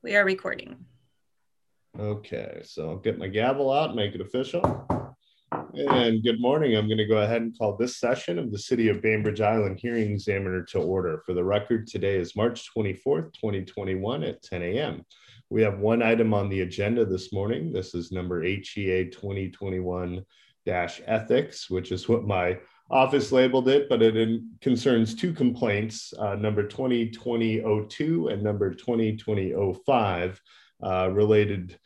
We are recording. Okay, so I'll get my gavel out, make it official. And good morning. I'm going to go ahead and call this session of the City of Bainbridge Island Hearing Examiner to order. For the record, today is March 24th, 2021 at 10 a.m. We have one item on the agenda this morning. This is number HEA 2021-ethics, which is what my office labeled it, but it concerns two complaints, number 2020-02 and number 2020-05, related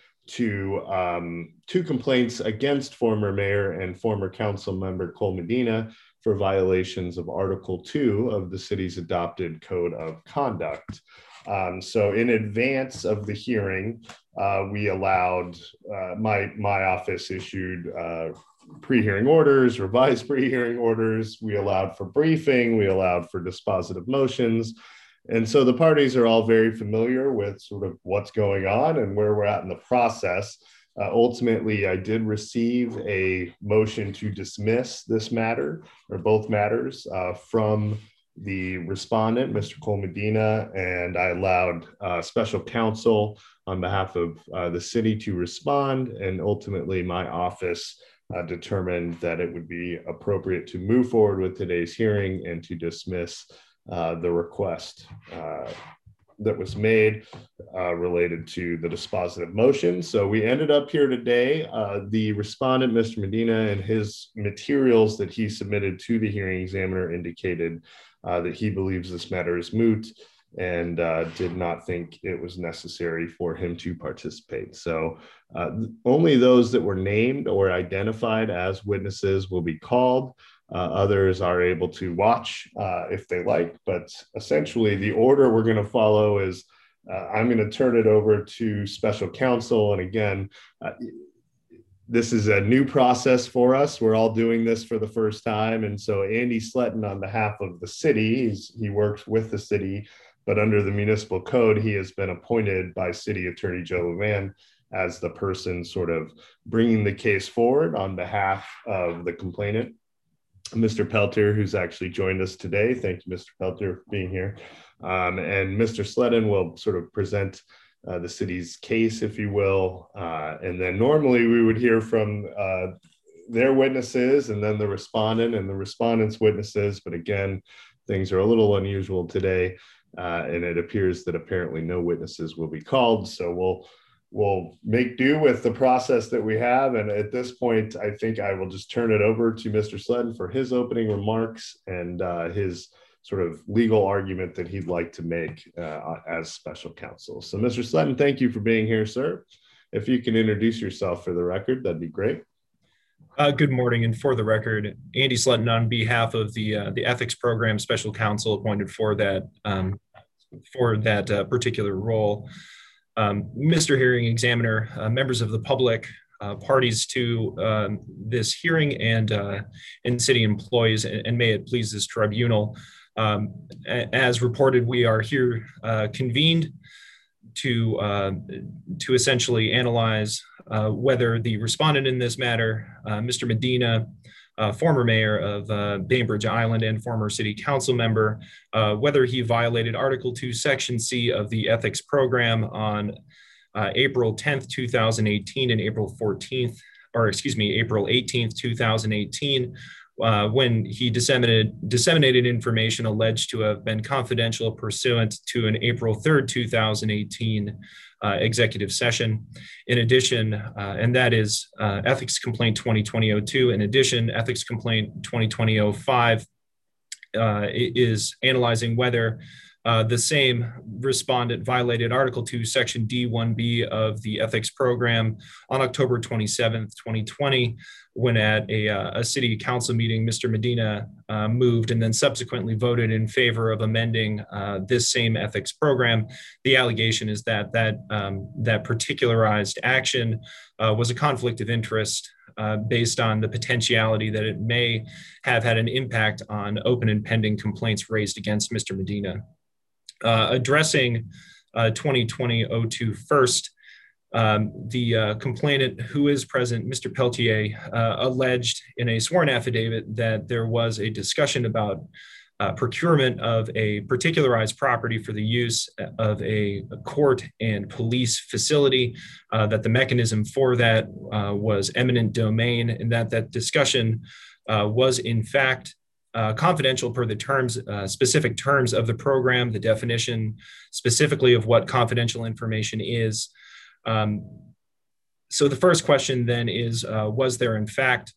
to two complaints against former mayor and former council member Cole Medina for violations of Article 2 of the city's adopted code of conduct. So in advance of the hearing, we allowed, my office issued pre-hearing orders, revised pre-hearing orders. We allowed for briefing, we allowed for dispositive motions. And so the parties are all very familiar with sort of what's going on and where we're at in the process. Ultimately, I did receive a motion to dismiss this matter, or both matters, from the respondent, Mr. Cole Medina, and I allowed special counsel on behalf of the city to respond, and ultimately my office determined that it would be appropriate to move forward with today's hearing and to dismiss the request that was made related to the dispositive motion. So we ended up here today. The respondent, Mr. Medina, and his materials that he submitted to the hearing examiner indicated that he believes this matter is moot and did not think it was necessary for him to participate. So only those that were named or identified as witnesses will be called. Others are able to watch if they like, but essentially the order we're going to follow is I'm going to turn it over to special counsel. And again, this is a new process for us. We're all doing this for the first time. And so Andy Sletton, on behalf of the city, he works with the city, but under the municipal code, he has been appointed by City Attorney Joe Levan as the person sort of bringing the case forward on behalf of the complainant. Mr. Peltier, who's actually joined us today. Thank you, Mr. Peltier, for being here. And Mr. Sletton will sort of present the city's case, if you will. And then normally we would hear from their witnesses and then the respondent and the respondent's witnesses. But again, things are a little unusual today. And it appears that apparently no witnesses will be called. So we'll make do with the process that we have. And at this point, I think I will just turn it over to Mr. Sletton for his opening remarks and his sort of legal argument that he'd like to make as special counsel. So Mr. Sletton, thank you for being here, sir. If you can introduce yourself for the record, that'd be great. Good morning, and for the record, Andy Sletton on behalf of the ethics program special counsel appointed for that particular role. Mr. Hearing Examiner, members of the public, parties to this hearing, and city employees, and may it please this tribunal. As reported, we are here convened to essentially analyze whether the respondent in this matter, Mr. Medina, former mayor of Bainbridge Island and former city council member, whether he violated Article 2, Section C of the ethics program on April 10th, 2018 and April 18th, 2018, when he disseminated information alleged to have been confidential pursuant to an April 3rd, 2018 executive session. In addition, and that is Ethics Complaint 2020-02. In addition, Ethics Complaint 2020-05 is analyzing whether the same respondent violated Article 2, Section D1B of the ethics program on October 27th, 2020, when at a city council meeting, Mr. Medina moved and then subsequently voted in favor of amending this same ethics program. The allegation is that that particularized action was a conflict of interest based on the potentiality that it may have had an impact on open and pending complaints raised against Mr. Medina. Addressing 2020-02 first, the complainant who is present, Mr. Peltier, alleged in a sworn affidavit that there was a discussion about procurement of a particularized property for the use of a court and police facility, that the mechanism for that was eminent domain, and that discussion was in fact confidential per the terms, specific terms of the program, the definition specifically of what confidential information is. So the first question then is, was there in fact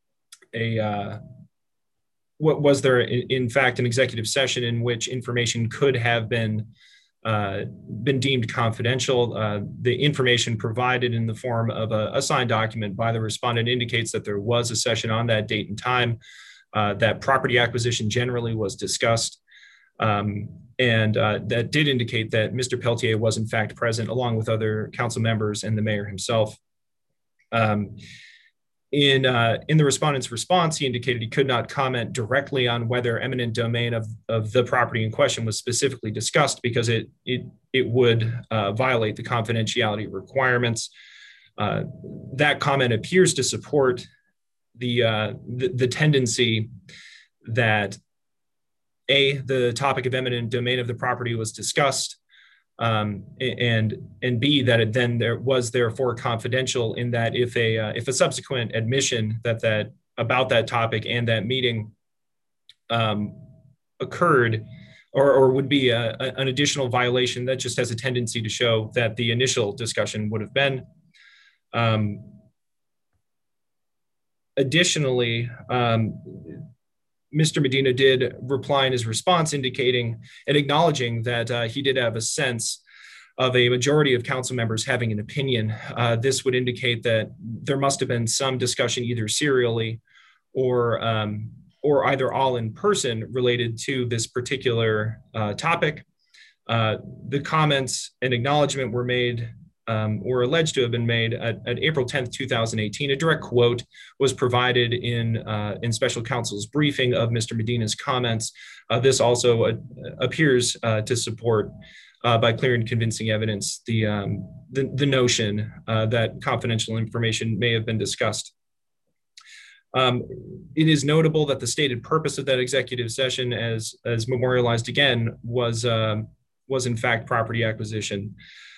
an executive session in which information could have been deemed confidential? The information provided in the form of a signed document by the respondent indicates that there was a session on that date and time, that property acquisition generally was discussed, and that did indicate that Mr. Peltier was in fact present along with other council members and the mayor himself. In the respondent's response, he indicated he could not comment directly on whether eminent domain of the property in question was specifically discussed because it would violate the confidentiality requirements. That comment appears to support the tendency that the topic of eminent domain of the property was discussed, and B, that it then was therefore confidential, in that if a subsequent admission that about that topic and that meeting occurred or would be an additional violation, that just has a tendency to show that the initial discussion would have been. Additionally, Mr. Medina did reply in his response indicating and acknowledging that he did have a sense of a majority of council members having an opinion. This would indicate that there must have been some discussion either serially or either all in person related to this particular topic. The comments and acknowledgement were made or alleged to have been made at April 10th, 2018. A direct quote was provided in special counsel's briefing of Mr. Medina's comments. This also appears to support, by clear and convincing evidence, the notion that confidential information may have been discussed. It is notable that the stated purpose of that executive session, as memorialized again, was in fact property acquisition.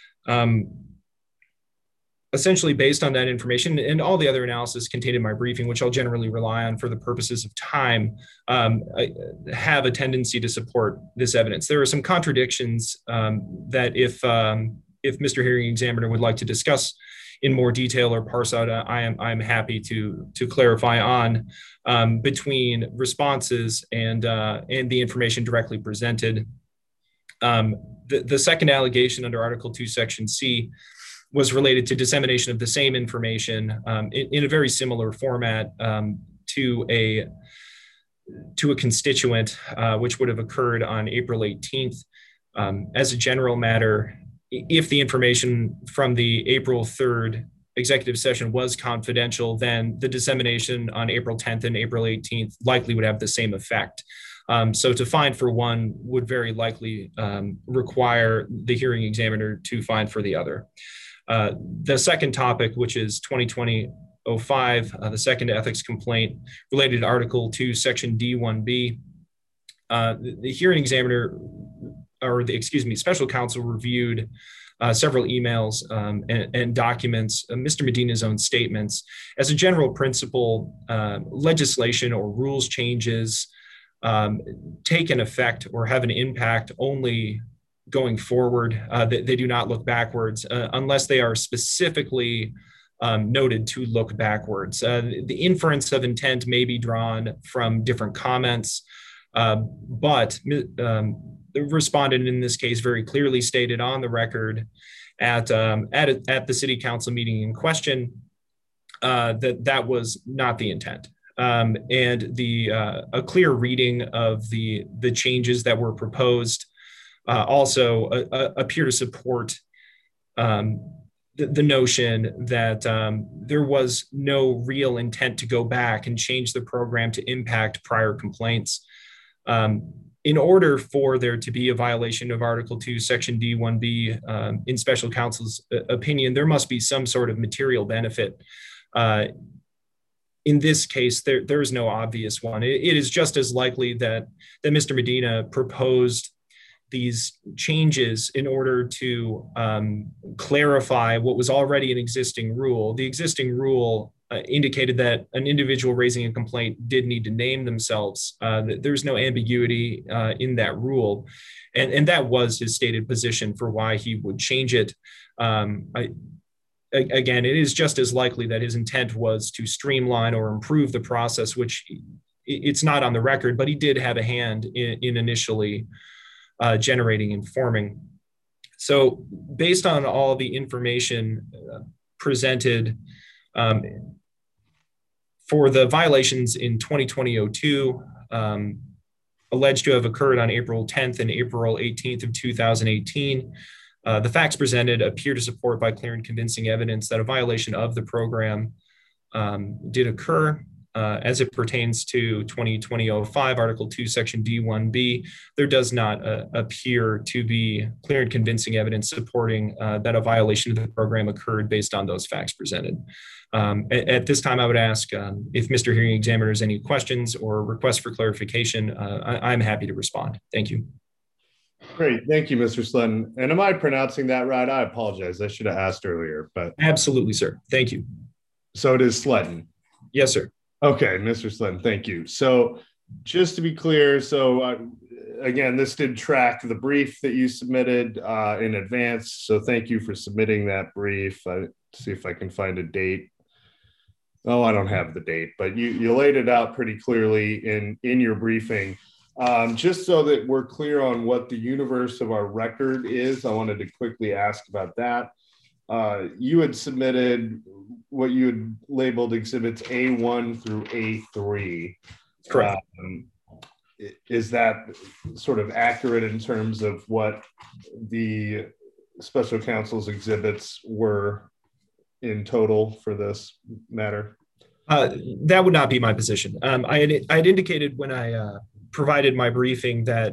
Essentially, based on that information and all the other analysis contained in my briefing, which I'll generally rely on for the purposes of time, I have a tendency to support this evidence. There are some contradictions that if Mr. Hearing Examiner would like to discuss in more detail or parse out, I'm happy to clarify on between responses and the information directly presented. The second allegation under Article 2, Section C was related to dissemination of the same information in a very similar format to a constituent, which would have occurred on April 18th. As a general matter, if the information from the April 3rd executive session was confidential, then the dissemination on April 10th and April 18th likely would have the same effect. So to find for one would very likely require the hearing examiner to find for the other. The second topic, which is 2020-05, the second ethics complaint related to Article 2, Section D1B, the hearing examiner, special counsel reviewed several emails and documents, Mr. Medina's own statements. As a general principle, legislation or rules changes take an effect or have an impact only going forward. They do not look backwards unless they are specifically noted to look backwards. The inference of intent may be drawn from different comments, but the respondent in this case very clearly stated on the record at the city council meeting in question that was not the intent. And a clear reading of the changes that were proposed also appear to support the notion that there was no real intent to go back and change the program to impact prior complaints. In order for there to be a violation of Article 2, Section D1B in special counsel's opinion, there must be some sort of material benefit in this case, there is no obvious one. It is just as likely that Mr. Medina proposed these changes in order to clarify what was already an existing rule. The existing rule indicated that an individual raising a complaint did need to name themselves. There's no ambiguity in that rule. And that was his stated position for why he would change it. Again, it is just as likely that his intent was to streamline or improve the process, which it's not on the record, but he did have a hand in initially generating and forming. So based on all the information presented for the violations in 2020-02, alleged to have occurred on April 10th and April 18th of 2018, the facts presented appear to support by clear and convincing evidence that a violation of the program did occur. As it pertains to 2020-05, Article 2, Section D1B, there does not appear to be clear and convincing evidence supporting that a violation of the program occurred based on those facts presented. At this time, I would ask if Mr. Hearing Examiner has any questions or requests for clarification. I'm happy to respond. Thank you. Great. Thank you, Mr. Sletton. And am I pronouncing that right? I apologize. I should have asked earlier, but. Absolutely, sir. Thank you. So it is Sletton. Yes, sir. Okay, Mr. Sletton, thank you. So just to be clear, again, this did track the brief that you submitted in advance. So thank you for submitting that brief. See if I can find a date. Oh, I don't have the date, but you laid it out pretty clearly in your briefing. Just so that we're clear on what the universe of our record is, I wanted to quickly ask about that. You had submitted what you had labeled exhibits A1 through A3. Correct. Is that sort of accurate in terms of what the special counsel's exhibits were in total for this matter? That would not be my position. I had indicated when I provided my briefing that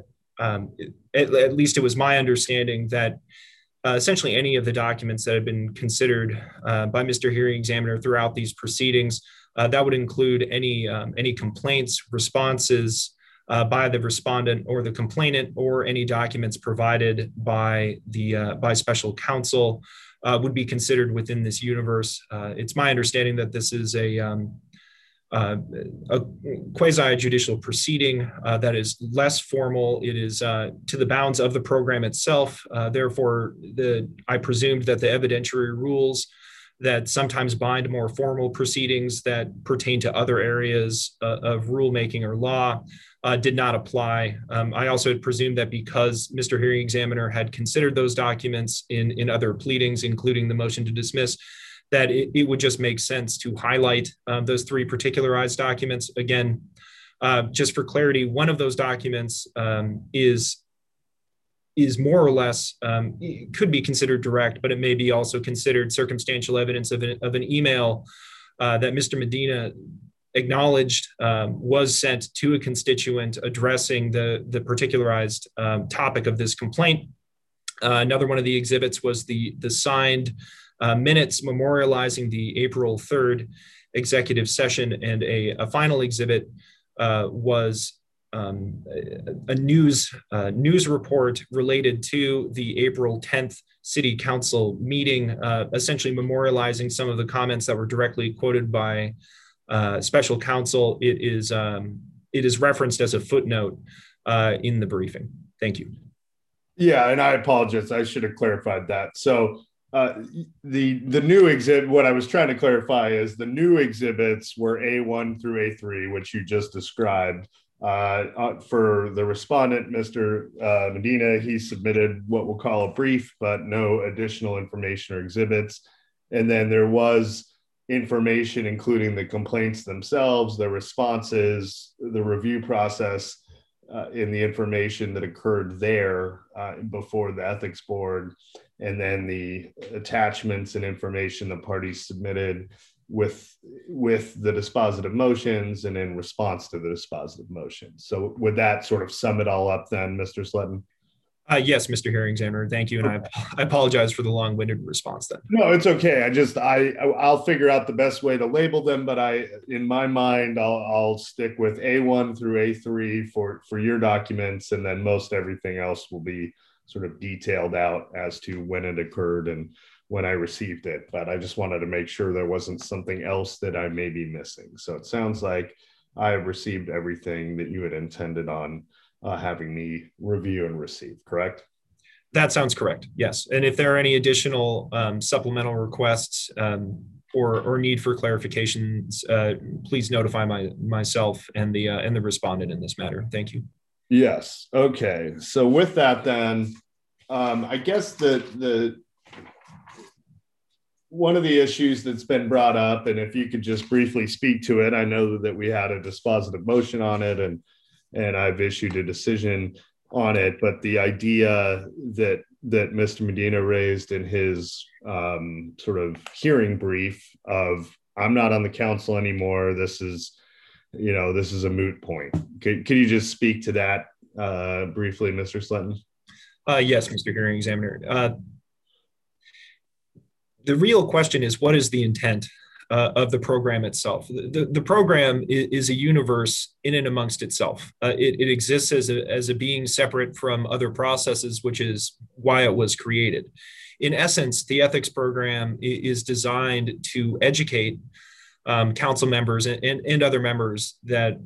at least it was my understanding that essentially any of the documents that have been considered by Mr. Hearing Examiner throughout these proceedings, that would include any complaints, responses by the respondent or the complainant, or any documents provided by special counsel would be considered within this universe. It's my understanding that this is a quasi-judicial proceeding that is less formal. It is to the bounds of the program itself. Therefore, I presumed that the evidentiary rules that sometimes bind more formal proceedings that pertain to other areas of rulemaking or law did not apply. I also had presumed that because Mr. Hearing Examiner had considered those documents in other pleadings, including the motion to dismiss, that it would just make sense to highlight those three particularized documents. Again, just for clarity, one of those documents is more or less, could be considered direct, but it may be also considered circumstantial evidence of an email that Mr. Medina acknowledged was sent to a constituent addressing the particularized topic of this complaint. Another one of the exhibits was the signed minutes memorializing the April 3rd executive session, and a final exhibit was a news report related to the April 10th City Council meeting, essentially memorializing some of the comments that were directly quoted by special counsel. It is referenced as a footnote in the briefing. Thank you. Yeah, and I apologize. I should have clarified that. So the new exhibit, what I was trying to clarify is the new exhibits were A1 through A3, which you just described. For the respondent, Mr. Medina, he submitted what we'll call a brief, but no additional information or exhibits. And then there was information, including the complaints themselves, the responses, the review process, in the information that occurred there before the ethics board, and then the attachments and information the parties submitted with the dispositive motions and in response to the dispositive motions. So would that sort of sum it all up then, Mr. Sletton? Yes, Mr. Hearing Examiner, thank you. And I apologize for the long-winded response then. No, it's okay. I'll figure out the best way to label them, but in my mind, I'll stick with A1 through A3 for your documents, and then most everything else will be sort of detailed out as to when it occurred and when I received it. But I just wanted to make sure there wasn't something else that I may be missing. So it sounds like I have received everything that you had intended on having me review and receive, correct? That sounds correct. Yes. And if there are any additional supplemental requests or need for clarifications, please notify myself and the respondent in this matter. Thank you. Yes. Okay. So with that, then, I guess the one of the issues that's been brought up, and if you could just briefly speak to it, I know that we had a dispositive motion on it, and I've issued a decision on it, but the idea that Mr. Medina raised in his sort of hearing brief of I'm not on the council anymore. This is a moot point. Could you just speak to that briefly, Mr. Sletton? Yes, Mr. Hearing Examiner. The real question is, what is the intent of the program itself? The program is a universe in and amongst itself. It exists as a being separate from other processes, which is why it was created. In essence, the ethics program is designed to educate council members and other members that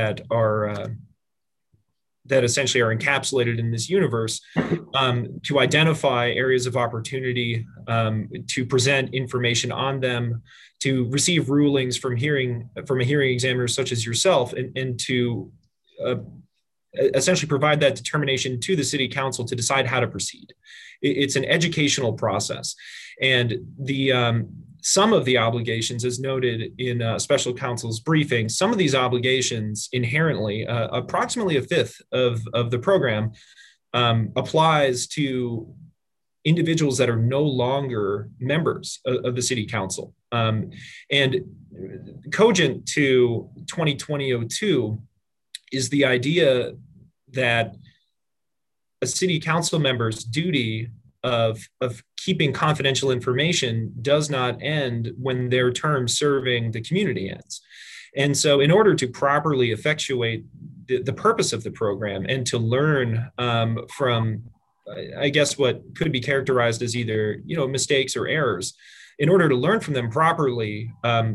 essentially are encapsulated in this universe, to identify areas of opportunity, to present information on them, to receive rulings from a hearing examiner such as yourself, and to essentially provide that determination to the city council to decide how to proceed. It's an educational process. And some of the obligations, as noted in special counsel's briefing, some of these obligations inherently, approximately a fifth of the program, applies to individuals that are no longer members of the city council. And cogent to 2020-02 is the idea that a city council member's duty of keeping confidential information does not end when their term serving the community ends. And so in order to properly effectuate the purpose of the program and to learn from, I guess, what could be characterized as either, mistakes or errors, in order to learn from them properly, I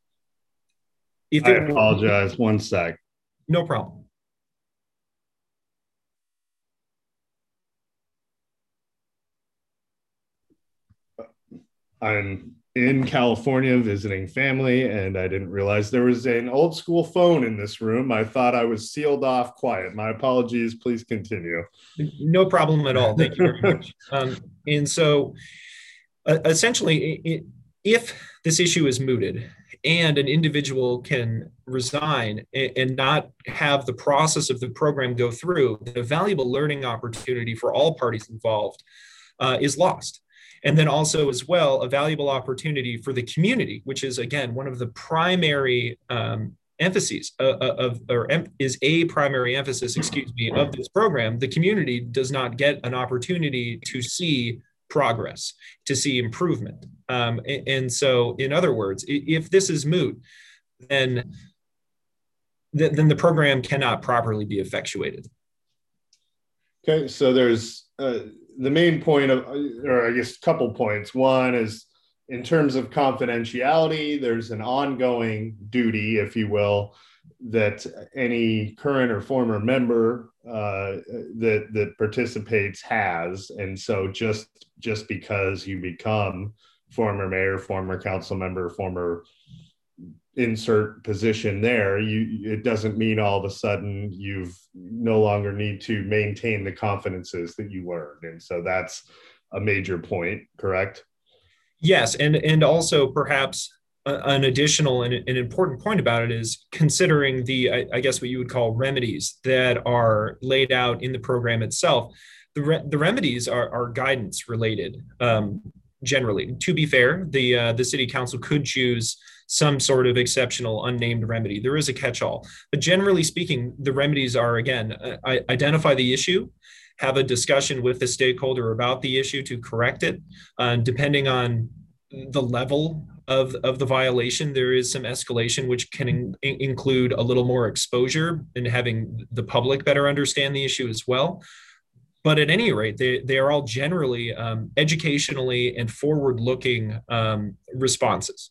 apologize. One sec. No problem. I'm in California visiting family, and I didn't realize there was an old school phone in this room. I thought I was sealed off quiet. My apologies. Please continue. No problem at all. Thank you very much. And so essentially, if this issue is mooted and an individual can resign and not have the process of the program go through, the valuable learning opportunity for all parties involved is lost. And then also as well, a valuable opportunity for the community, which is, again, one of the primary emphases is a primary emphasis, of this program. The community does not get an opportunity to see progress, to see improvement. And so, in other words, if this is moot, then the program cannot properly be effectuated. Okay, so there's the main point or I guess a couple points. One is in terms of confidentiality, there's an ongoing duty, if you will, that any current or former member that participates has. And so just because you become former mayor, former council member, former insert position there, it doesn't mean all of a sudden you've no longer need to maintain the confidences that you learned. And so that's a major point, correct? Yes, and also perhaps an additional and an important point about it is considering I guess what you would call remedies that are laid out in the program itself. The remedies are guidance related. Generally, to be fair, the city council could choose some sort of exceptional unnamed remedy. There is a catch-all, but generally speaking, the remedies are, again, identify the issue, have a discussion with the stakeholder about the issue to correct it. Depending on the level of the violation, there is some escalation, which can include a little more exposure and having the public better understand the issue as well. But at any rate, they are all generally educationally and forward-looking responses.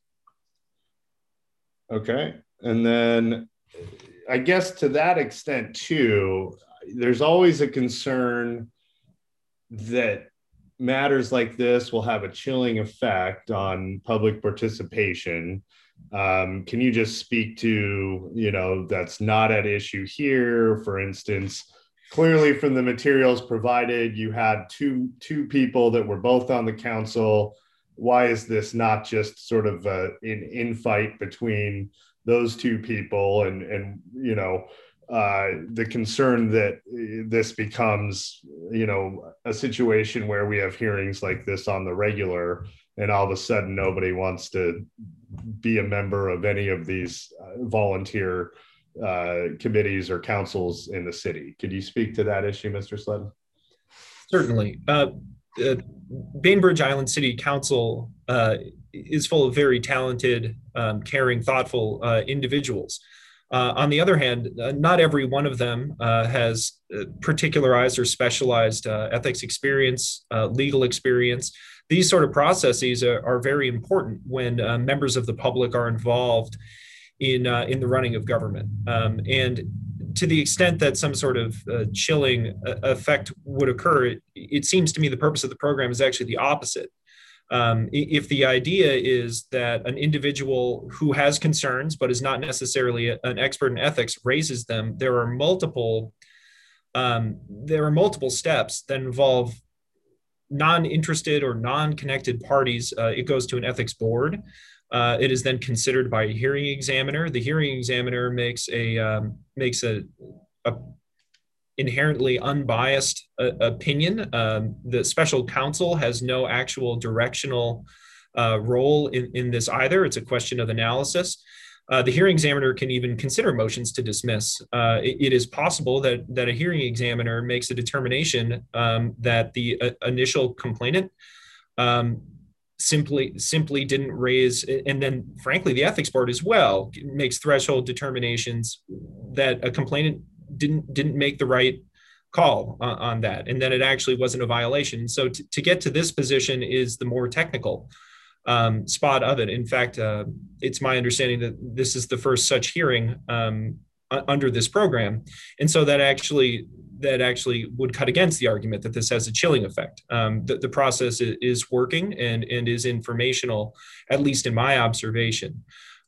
Okay. And then I guess to that extent too, there's always a concern that matters like this will have a chilling effect on public participation. Can you just speak to, that's not at issue here? For instance, clearly from the materials provided, you had two people that were both on the council. Why is this not just sort of an infight between those two people? And the concern that this becomes, a situation where we have hearings like this on the regular, and all of a sudden nobody wants to be a member of any of these volunteer committees or councils in the city. Could you speak to that issue, Mr. Sledden? Certainly. Bainbridge Island City Council is full of very talented, caring, thoughtful individuals. On the other hand, not every one of them has particularized or specialized ethics experience, legal experience. These sort of processes are very important when members of the public are involved in the running of government. And to the extent that some sort of chilling effect would occur, it seems to me the purpose of the program is actually the opposite. If the idea is that an individual who has concerns but is not necessarily an expert in ethics raises them, there are multiple steps that involve non-interested or non-connected parties. It goes to an ethics board. It is then considered by a hearing examiner. The hearing examiner makes a inherently unbiased opinion. The special counsel has no actual directional role in this either. It's a question of analysis. The hearing examiner can even consider motions to dismiss. It is possible that a hearing examiner makes a determination that the initial complainant simply didn't raise, and then frankly the ethics board as well makes threshold determinations that a complainant didn't make the right call on that, and then it actually wasn't a violation. So to get to this position is the more technical spot of it. In fact, it's my understanding that this is the first such hearing under this program, and so that actually would cut against the argument that this has a chilling effect. The process is working and is informational, at least in my observation.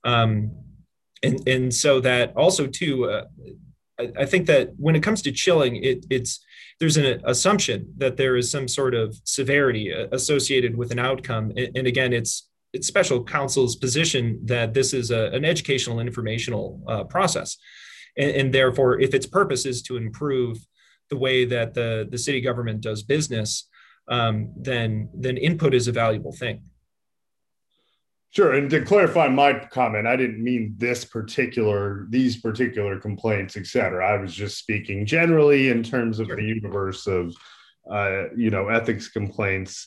And so that also too, I think that when it comes to chilling, there's an assumption that there is some sort of severity associated with an outcome. And again, it's special counsel's position that this is an educational and informational process. And therefore, if its purpose is to improve the way that the city government does business, then input is a valuable thing. Sure. And to clarify my comment, I didn't mean these particular complaints, et cetera. I was just speaking generally in terms of the universe of, ethics complaints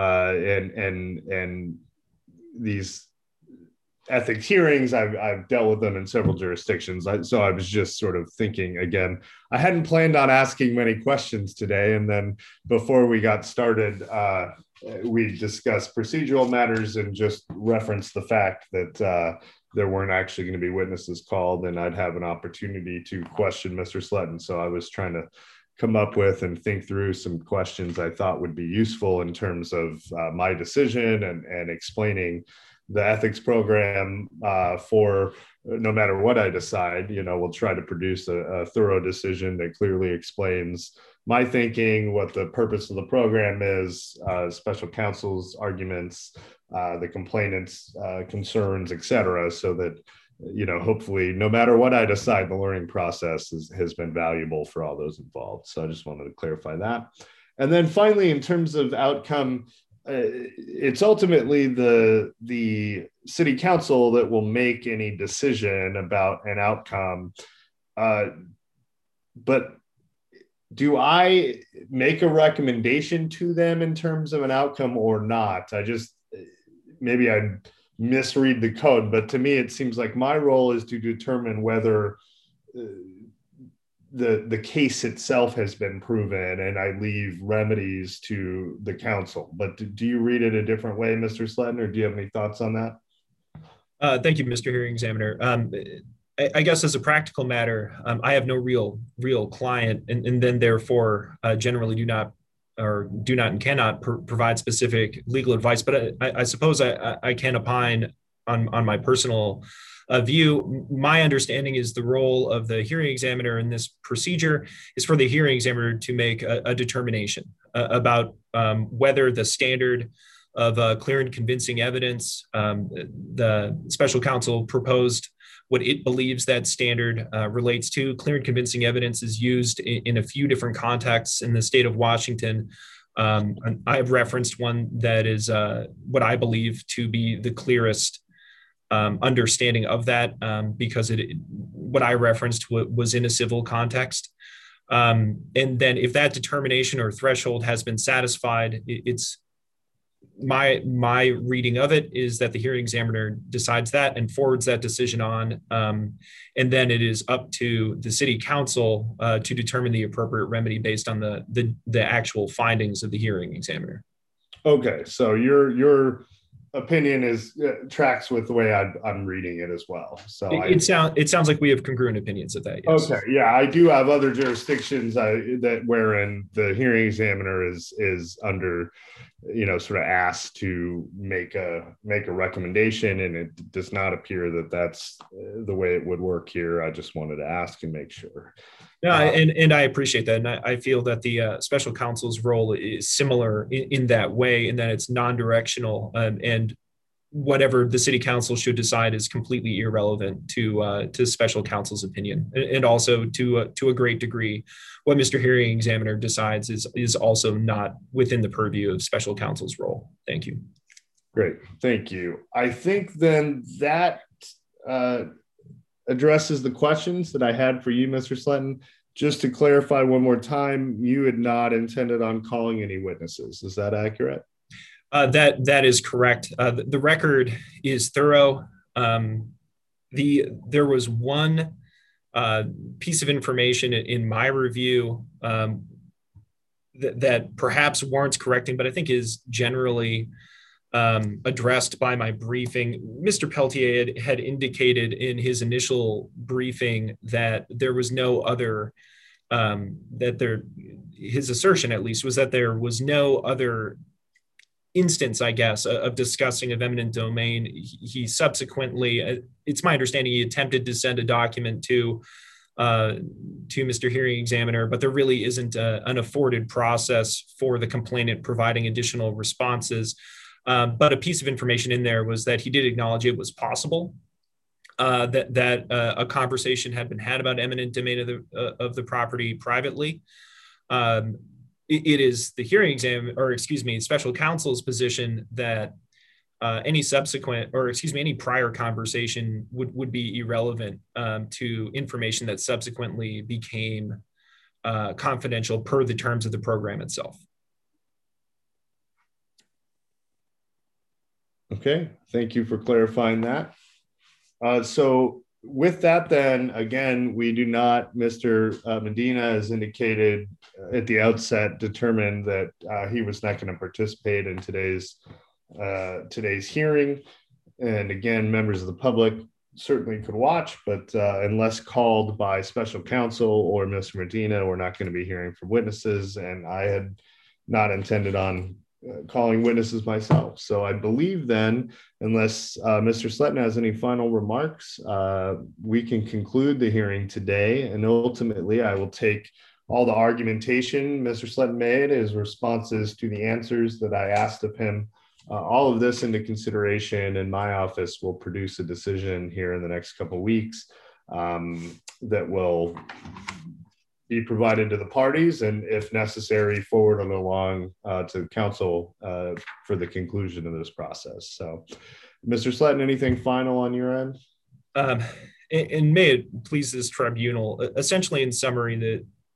and these ethics hearings. I've dealt with them in several jurisdictions. So I was just sort of thinking, again, I hadn't planned on asking many questions today. And then before we got started, we discussed procedural matters and just referenced the fact that there weren't actually going to be witnesses called, and I'd have an opportunity to question Mr. Sledden. So I was trying to come up with and think through some questions I thought would be useful in terms of my decision and explaining the ethics program for no matter what I decide. We'll try to produce a thorough decision that clearly explains my thinking, what the purpose of the program is, special counsel's arguments, the complainant's concerns, et cetera, so that, hopefully, no matter what I decide, the learning process has been valuable for all those involved. So I just wanted to clarify that. And then finally, in terms of outcome, it's ultimately the city council that will make any decision about an outcome. But do I make a recommendation to them in terms of an outcome or not? Maybe I misread the code, but to me, it seems like my role is to determine whether uh, the case itself has been proven, and I leave remedies to the council. But do you read it a different way, Mr. Sletton, or do you have any thoughts on that? Thank you, Mr. Hearing Examiner. I guess as a practical matter, I have no real client, and then therefore generally do not and cannot provide specific legal advice. But I suppose I can opine on my personal view. My understanding is the role of the hearing examiner in this procedure is for the hearing examiner to make a determination about whether the standard of clear and convincing evidence. The special counsel proposed what it believes that standard relates to. Clear and convincing evidence is used in a few different contexts in the state of Washington. I've referenced one that is what I believe to be the clearest understanding of that because what I referenced was in a civil context. And then if that determination or threshold has been satisfied, it's my reading of it is that the hearing examiner decides that and forwards that decision on. And then it is up to the city council to determine the appropriate remedy based on the actual findings of the hearing examiner. Okay, so your opinion tracks with the way I'm reading it as well. So it sounds like we have congruent opinions of that. Yes. Okay, yeah, I do have other jurisdictions that wherein the hearing examiner is under, sort of asked to make a recommendation, and it does not appear that that's the way it would work here. I just wanted to ask and make sure. No, and I appreciate that, and I feel that the special counsel's role is similar in that way, in that it's non-directional, and whatever the city council should decide is completely irrelevant to special counsel's opinion, and also to a great degree, what Mr. Hearing Examiner decides is also not within the purview of special counsel's role. Thank you. Great, thank you. I think then that addresses the questions that I had for you, Mr. Sletton. Just to clarify one more time, you had not intended on calling any witnesses. Is that accurate? That is correct. The record is thorough. There was one piece of information in my review that perhaps warrants correcting, but I think is generally addressed by my briefing. Mr. Peltier had indicated in his initial briefing that there was no other, his assertion at least was that there was no other instance, I guess, of discussing of eminent domain. He subsequently, it's my understanding, he attempted to send a document to Mr. Hearing Examiner, but there really isn't an afforded process for the complainant providing additional responses. But a piece of information in there was that he did acknowledge it was possible that a conversation had been had about eminent domain of the property privately. It is the hearing exam, or excuse me, special counsel's position that any prior conversation would be irrelevant to information that subsequently became confidential per the terms of the program itself. Okay, thank you for clarifying that. So with that, then, again, we do not, Mr. Medina has indicated at the outset, determined that he was not going to participate in today's hearing. And again, members of the public certainly could watch, but unless called by special counsel or Mr. Medina, we're not going to be hearing from witnesses. And I had not intended on calling witnesses myself. So I believe then, unless Mr. Sletton has any final remarks, we can conclude the hearing today. And ultimately, I will take all the argumentation Mr. Sletton made, his responses to the answers that I asked of him, all of this into consideration, and my office will produce a decision here in the next couple of weeks that will be provided to the parties, and if necessary, forward it along to council for the conclusion of this process. So, Mr. Sletton, anything final on your end? And may it please this tribunal, essentially in summary, that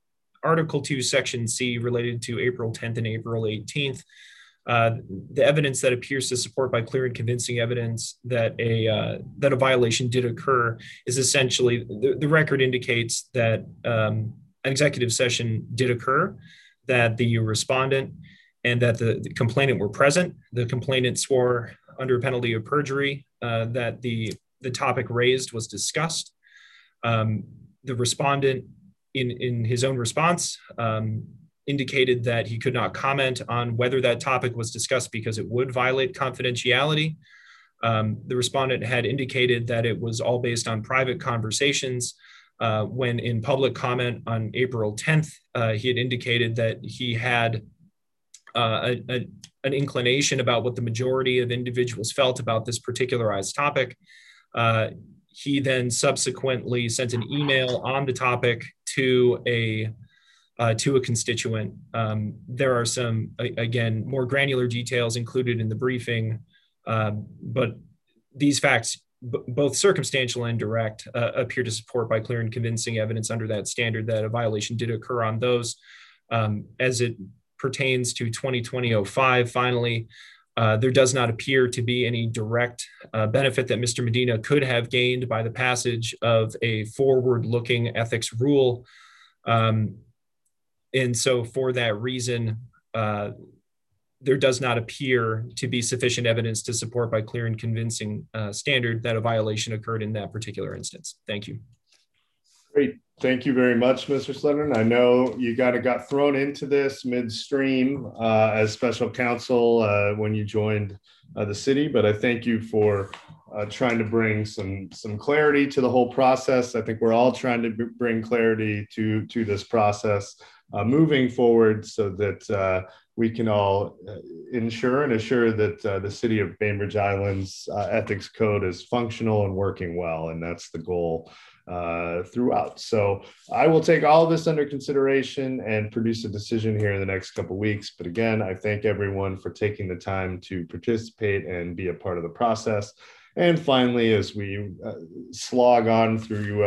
Article 2, Section C, related to April 10th and April 18th. The evidence that appears to support by clear and convincing evidence that a violation did occur is essentially the record indicates that an executive session did occur, that the respondent and that the complainant were present. The complainant swore under penalty of perjury that the topic raised was discussed. The respondent, in his own response, indicated that he could not comment on whether that topic was discussed because it would violate confidentiality. The respondent had indicated that it was all based on private conversations. When in public comment on April 10th, he had indicated that he had an inclination about what the majority of individuals felt about this particularized topic. He then subsequently sent an email on the topic to a constituent. There are some, again, more granular details included in the briefing, but these facts, both circumstantial and direct, appear to support by clear and convincing evidence under that standard that a violation did occur on those. As it pertains to 2020-05, finally, there does not appear to be any direct benefit that Mr. Medina could have gained by the passage of a forward-looking ethics rule. And so for that reason, there does not appear to be sufficient evidence to support by clear and convincing standard that a violation occurred in that particular instance. Thank you. Great. Thank you very much, Mr. Slenderman. I know you got thrown into this midstream as special counsel when you joined the city, but I thank you for trying to bring some clarity to the whole process. I think we're all trying to bring clarity to this process moving forward so that we can all ensure and assure that the City of Bainbridge Island's ethics code is functional and working well, and that's the goal throughout. So I will take all of this under consideration and produce a decision here in the next couple of weeks. But again, I thank everyone for taking the time to participate and be a part of the process. And finally, as we slog on through,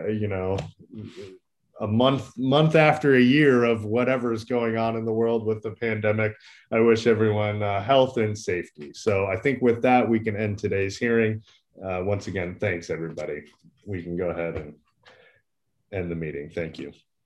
a month after a year of whatever is going on in the world with the pandemic, I wish everyone health and safety. So I think with that, we can end today's hearing. Once again, thanks, everybody. We can go ahead and end the meeting. Thank you.